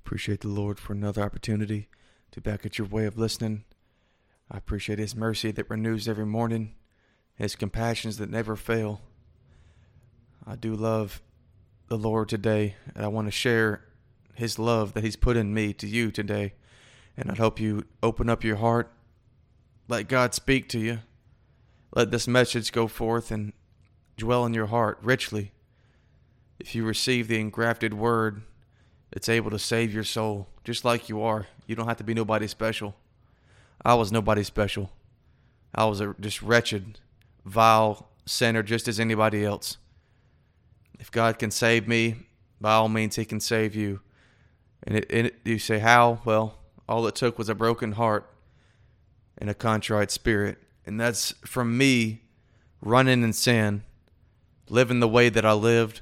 Appreciate the Lord for another opportunity to back at your way of listening. I appreciate His mercy that renews every morning, His compassions that never fail. I do love the Lord today, and I want to share His love that He's put in me to you today. And I'd hope you open up your heart, let God speak to you. Let this message go forth and dwell in your heart richly. If you receive the engrafted word, it's able to save your soul, just like you are. You don't have to be nobody special. I was nobody special. I was a just wretched, vile sinner, just as anybody else. If God can save me, by all means, He can save you. And you say, how? Well, all it took was a broken heart and a contrite spirit. And that's from me running in sin, living the way that I lived.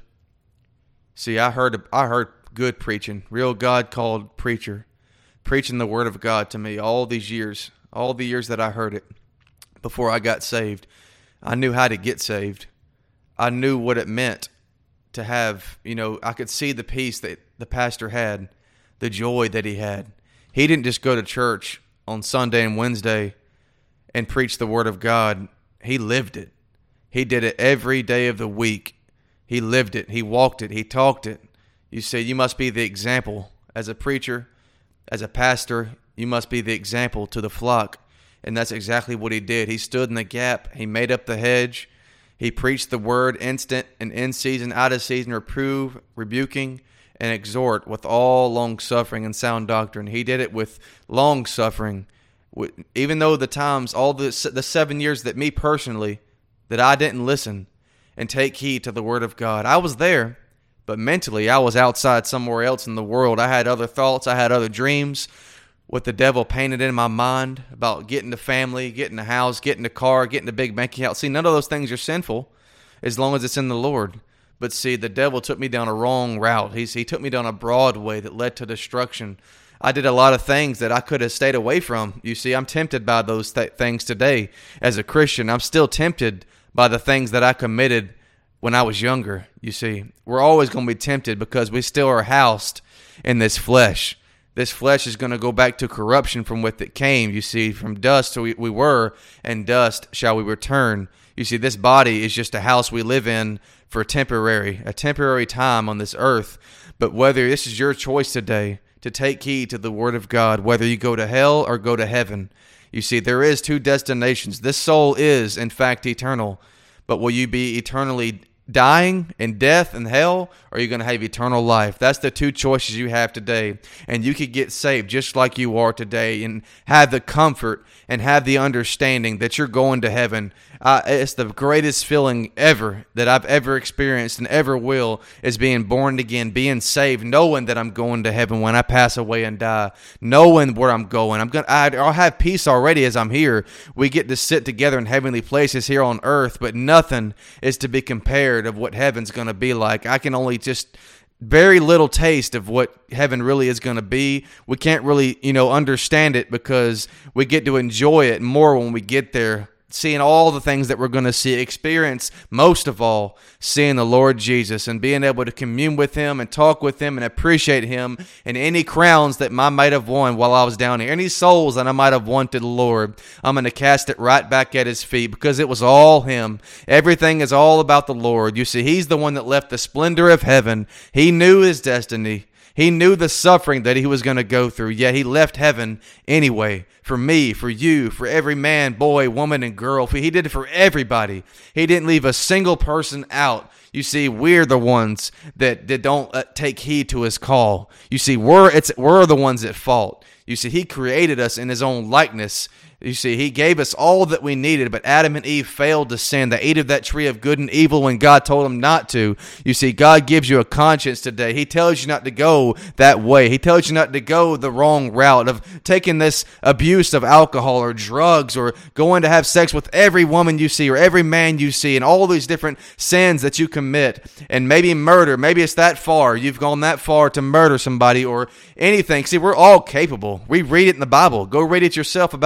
See, I heard good preaching, real God-called preacher, preaching the Word of God to me all these years, all the years that I heard it before I got saved. I knew how to get saved. I knew what it meant to have, I could see the peace that the pastor had, the joy that he had. He didn't just go to church on Sunday and Wednesday and preach the Word of God. He lived it. He did it every day of the week. He lived it. He walked it. He talked it. You say you must be the example as a preacher, as a pastor. You must be the example to the flock. And that's exactly what he did. He stood in the gap. He made up the hedge. He preached the word instant and in season, out of season, reprove, rebuking, and exhort with all long suffering and sound doctrine. He did it with long suffering. Even though the times, all the 7 years that me personally, that I didn't listen and take heed to the word of God. I was there. But mentally, I was outside somewhere else in the world. I had other thoughts. I had other dreams. What the devil painted in my mind about getting a family, getting a house, getting a car, getting a big bank account. See, none of those things are sinful as long as it's in the Lord. But see, the devil took me down a wrong route. He took me down a broad way that led to destruction. I did a lot of things that I could have stayed away from. You see, I'm tempted by those things today. As a Christian, I'm still tempted by the things that I committed when I was younger. You see, we're always going to be tempted because we still are housed in this flesh. This flesh is going to go back to corruption from which it came. You see, from dust we were, and dust shall we return. You see, this body is just a house we live in for a temporary time on this earth. But whether this is your choice today to take heed to the Word of God, whether you go to hell or go to heaven. You see, there is two destinations. This soul is, in fact, eternal. But will you be eternally dying in death and hell, or are you going to have eternal life? That's the two choices you have today. And you could get saved just like you are today and have the comfort and have the understanding that you're going to heaven. It's the greatest feeling ever that I've ever experienced and ever will, is being born again, being saved, knowing that I'm going to heaven when I pass away and die, knowing where I'm going. I'll have peace already as I'm here. We get to sit together in heavenly places here on earth, but nothing is to be compared of what heaven's going to be like. I can only just very little taste of what heaven really is going to be. We can't really, understand it because we get to enjoy it more when we get there, seeing all the things that we're going to see, experience most of all, seeing the Lord Jesus and being able to commune with Him and talk with Him and appreciate Him, and any crowns that I might have won while I was down here, any souls that I might have won to the Lord, I'm going to cast it right back at His feet because it was all Him. Everything is all about the Lord. You see, He's the one that left the splendor of heaven. He knew His destiny. He knew the suffering that He was going to go through, yet He left heaven anyway. For me, for you, for every man, boy, woman, and girl. He did it for everybody. He didn't leave a single person out. You see, we're the ones that don't take heed to His call. You see, we're the ones at fault. You see, He created us in His own likeness. You see, He gave us all that we needed, but Adam and Eve failed to sin. They ate of that tree of good and evil when God told them not to. You see, God gives you a conscience today. He tells you not to go that way. He tells you not to go the wrong route of taking this abuse of alcohol or drugs or going to have sex with every woman you see or every man you see and all these different sins that you commit. And maybe murder. Maybe it's that far. You've gone that far to murder somebody or anything. See, we're all capable. We read it in the Bible. Go read it yourself about David.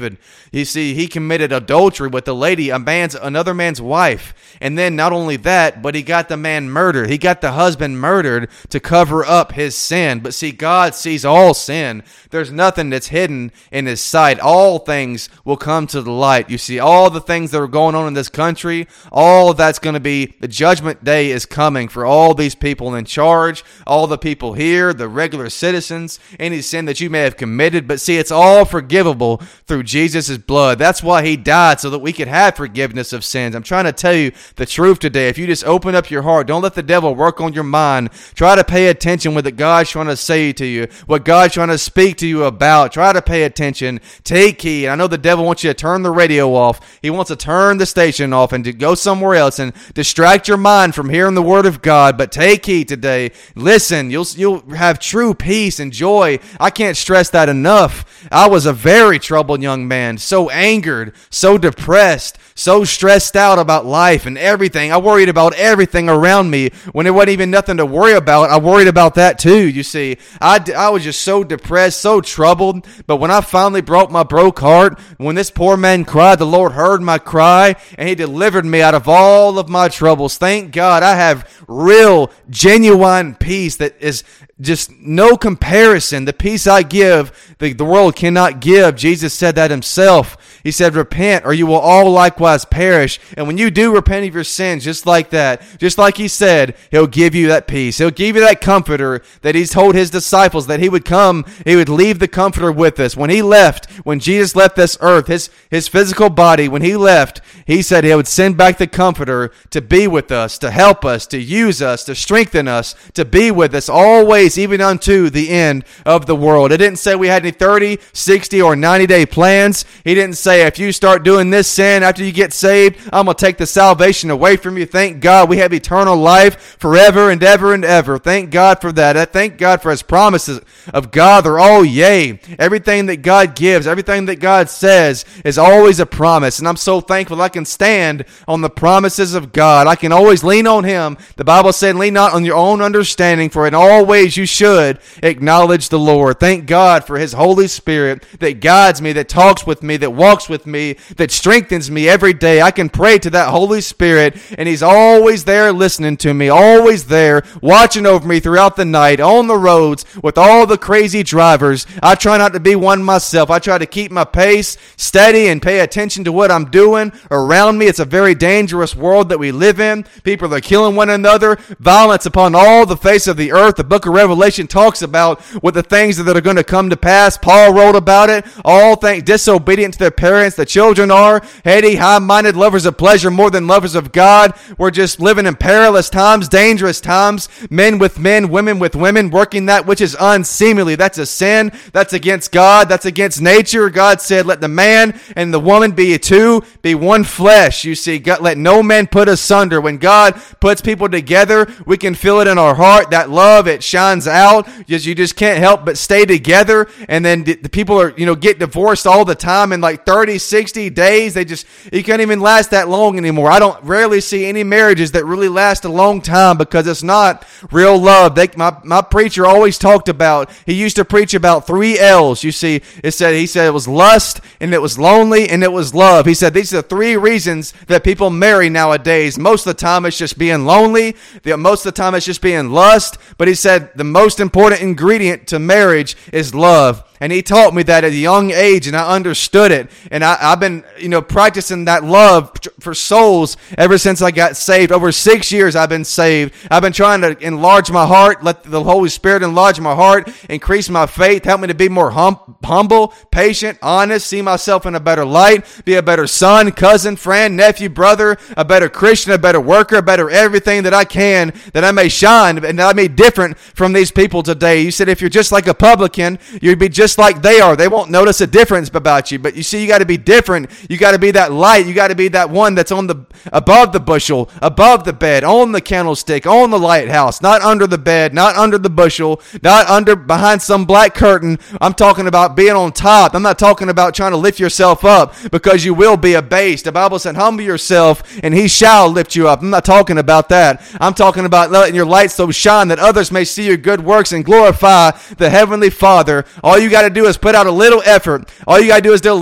David. You see, he committed adultery with the lady, another man's wife. And then not only that, but he got the man murdered. He got the husband murdered to cover up his sin. But see, God sees all sin. There's nothing that's hidden in his sight. All things will come to the light. You see, all the things that are going on in this country, all that's going to be, the judgment day is coming for all these people in charge, all the people here, the regular citizens, any sin that you may have committed. But see, it's all forgivable through Jesus' blood. That's why he died, so that we could have forgiveness of sins. I'm trying to tell you the truth today. If you just open up your heart, don't let the devil work on your mind. Try to pay attention what God's trying to say to you, what God's trying to speak to you about. Try to pay attention. Take heed. I know the devil wants you to turn the radio off. He wants to turn the station off and to go somewhere else and distract your mind from hearing the word of God. But take heed today. Listen, you'll have true peace and joy. I can't stress that enough. I was a very troubled young man, so angered, so depressed, so stressed out about life and everything. I worried about everything around me when there wasn't even nothing to worry about. I worried about that too, you see. I was just so depressed, so troubled. But when I finally broke my broke heart, when this poor man cried, the Lord heard my cry and he delivered me out of all of my troubles. Thank God I have real, genuine peace that is just no comparison. The peace I give, the world cannot give. Jesus said that himself. He said, repent or you will all likewise perish. And when you do repent of your sins, just like that, just like he said, he'll give you that peace. He'll give you that comforter that he's told his disciples that he would come, he would leave the comforter with us. When he left, when Jesus left this earth, his physical body, when he left, he said he would send back the comforter to be with us, to help us, to use us, to strengthen us, to be with us always, even unto the end of the world. It didn't say we had any 30, 60, or 90-day plans. He didn't say if you start doing this sin after you get saved, I'm going to take the salvation away from you. Thank God we have eternal life forever and ever and ever. Thank God for that. I thank God for his promises of God. They're all yea. Everything that God gives, everything that God says is always a promise. And I'm so thankful I can stand on the promises of God. I can always lean on him. The Bible said, lean not on your own understanding, for in all ways you should acknowledge the Lord. Thank God for his Holy Spirit that guides me, that talks with me, that walks with me, that strengthens me every day. I can pray to that Holy Spirit, and he's always there listening to me, always there watching over me throughout the night, on the roads with all the crazy drivers. I try not to be one myself. I try to keep my pace steady and pay attention to what I'm doing around me. It's a very dangerous world that we live in. People are killing one another, violence upon all the face of the earth. The book of Revelation talks about what the things that are going to come to pass. Paul wrote about it. All things disobedient to their parents. The children are heady, high-minded, lovers of pleasure more than lovers of God. We're just living in perilous times, dangerous times. Men with men, women with women, working that which is unseemly. That's a sin. That's against God. That's against nature. God said, let the man and the woman be two, be one flesh. You see, God, let no man put asunder. When God puts people together, we can feel it in our heart. That love, it shines out. You just can't help but stay together. And then the people are, get divorced all the time in like 30, 60 days. You can't even last that long anymore. I don't rarely see any marriages that really last a long time because it's not real love. My preacher always talked about, he used to preach about 3 L's. You see, he said it was lust, and it was lonely, and it was love. He said these are the 3 reasons that people marry nowadays. Most of the time it's just being lonely. Most of the time it's just being lust. But he said the most important ingredient to marriage is love. And he taught me that at a young age, and I understood it. And I've been, practicing that love for souls ever since I got saved. Over 6 years I've been saved. I've been trying to enlarge my heart, let the Holy Spirit enlarge my heart, increase my faith, help me to be more humble, patient, honest, see myself in a better light, be a better son, cousin, friend, nephew, brother, a better Christian, a better worker, a better everything that I can, that I may shine and that I may be different from these people today. You said if you're just like a publican, you'd be just like they are. They won't notice a difference about you. But you see, you got to be different. You got to be that light. You got to be that one that's above the bushel, above the bed, on the candlestick, on the lighthouse, not under the bed, not under the bushel, not behind some black curtain. I'm talking about being on top. I'm not talking about trying to lift yourself up, because you will be abased. The Bible said, humble yourself and he shall lift you up. I'm not talking about that. I'm talking about letting your light so shine that others may see your good works and glorify the Heavenly Father. All you got to do is put out a little effort. All you got to do is do a little bit of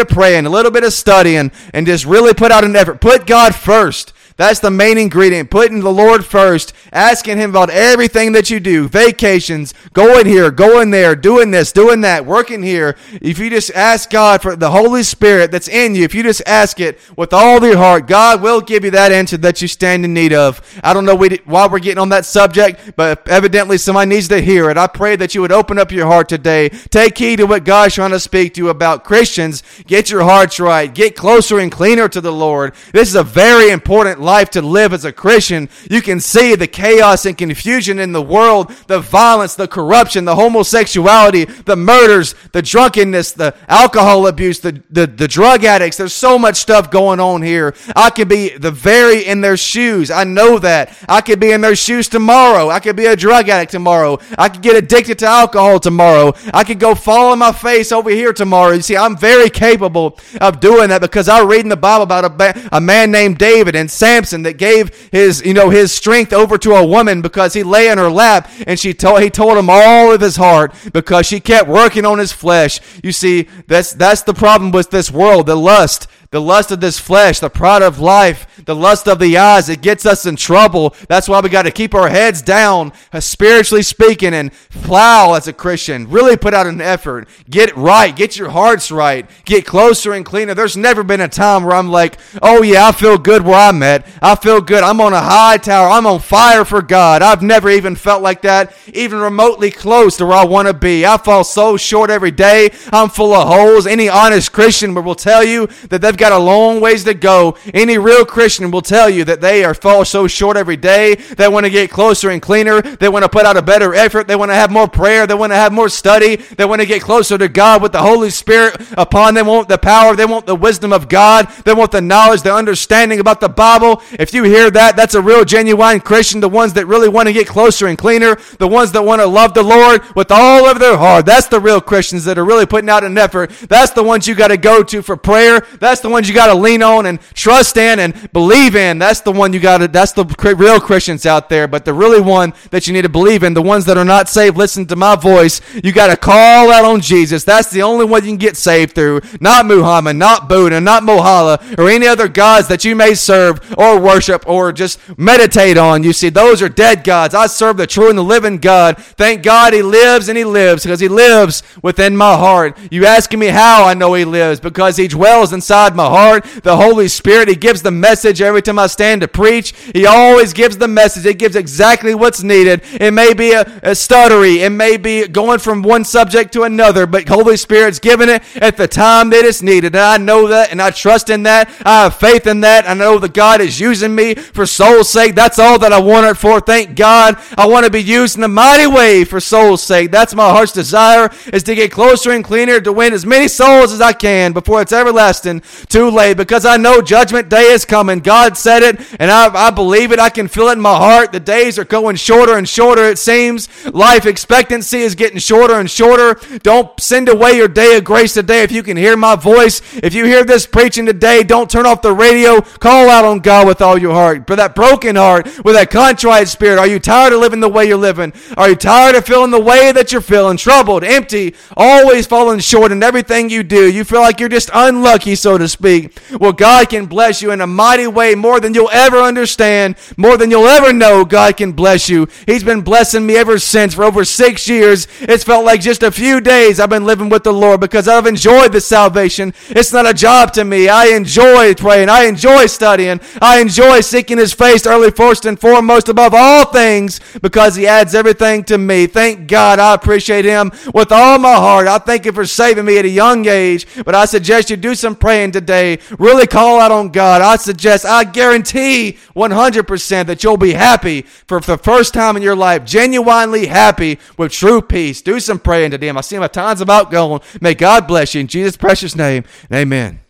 praying, a little bit of studying, and just really put out an effort. Put God first. That's the main ingredient. Putting the Lord first, asking Him about everything that you do. Vacations, going here, going there, doing this, doing that, working here. If you just ask God for the Holy Spirit that's in you, if you just ask it with all your heart, God will give you that answer that you stand in need of. I don't know why we're getting on that subject, but evidently somebody needs to hear it. I pray that you would open up your heart today. Take heed to what God's trying to speak to you about. Christians, get your hearts right. Get closer and cleaner to the Lord. This is a very important life to live as a Christian. You can see the chaos and confusion in the world, the violence, the corruption, the homosexuality, the murders, the drunkenness, the alcohol abuse, the drug addicts. There's so much stuff going on here. I could be in their shoes. I know that. I could be in their shoes tomorrow. I could be a drug addict tomorrow. I could get addicted to alcohol tomorrow. I could go fall on my face over here tomorrow. You see, I'm very capable of doing that because I read in the Bible about a man named David and Samson that gave his strength over to a woman because he lay in her lap, and he told him all of his heart because she kept working on his flesh. You see, that's the problem with this world, the lust of this flesh, the pride of life, the lust of the eyes. It gets us in trouble. That's why we got to keep our heads down, spiritually speaking, and plow as a Christian. Really put out an effort. Get it right. Get your hearts right. Get closer and cleaner. There's never been a time where I'm like, oh yeah, I feel good where I'm at. I feel good. I'm on a high tower. I'm on fire for God. I've never even felt like that, even remotely close to where I want to be. I fall so short every day. I'm full of holes. Any honest Christian will tell you that they've got a long ways to go. Any real Christian will tell you that they fall so short every day. They want to get closer and cleaner. They want to put out a better effort. They want to have more prayer. They want to have more study. They want to get closer to God with the Holy Spirit upon them. They want the power. They want the wisdom of God. They want the knowledge, the understanding about the Bible. If you hear that, that's a real genuine Christian. The ones that really want to get closer and cleaner. The ones that want to love the Lord with all of their heart. That's the real Christians that are really putting out an effort. That's the ones you got to go to for prayer. That's the ones you got to lean on and trust in and believe in. That's the one that's the real Christians out there. But the really one that you need to believe in, the ones that are not saved, listen to my voice. You got to call out on Jesus. That's the only one you can get saved through. Not Muhammad, not Buddha, not Mohala, or any other gods that you may serve or worship or just meditate on. You see, those are dead gods. I serve the true and the living God. Thank God He lives, and He lives because He lives within my heart. You asking me how I know He lives? Because He dwells inside my heart. The Holy Spirit, He gives the message every time I stand to preach. He always gives the message. It gives exactly what's needed. It may be a stuttery. It may be going from one subject to another, but Holy Spirit's giving it at the time that it's needed. And I know that, and I trust in that. I have faith in that. I know that God is using me for soul's sake. That's all that I want it for. Thank God. I want to be used in a mighty way for soul's sake. That's my heart's desire, is to get closer and cleaner, to win as many souls as I can before it's everlasting too late, because I know judgment day is coming. God said it, and I believe it. I can feel it in my heart. The days are going shorter and shorter, it seems. Life expectancy is getting shorter and shorter. Don't send away your day of grace today. If you can hear my voice, if you hear this preaching today, don't turn off the radio. Call out on God with all your heart. For that broken heart, with that contrite spirit, are you tired of living the way you're living? Are you tired of feeling the way that you're feeling? Troubled, empty, always falling short in everything you do. You feel like you're just unlucky, so to speak. Well, God can bless you in a mighty way, more than you'll ever understand, more than you'll ever know. God can bless you. He's been blessing me ever since. For over 6 years, it's felt like just a few days I've been living with the Lord, because I've enjoyed the salvation. It's not a job to me. I enjoy praying. I enjoy studying. I enjoy seeking His face early, first and foremost, above all things, because He adds everything to me. Thank God. I appreciate Him with all my heart. I thank Him for saving me at a young age, but I suggest you do some praying today. Really call out on God. I guarantee 100% that you'll be happy for the first time in your life, genuinely happy with true peace. Do some praying today. I see my time's about going. May God bless you in Jesus' precious name. Amen.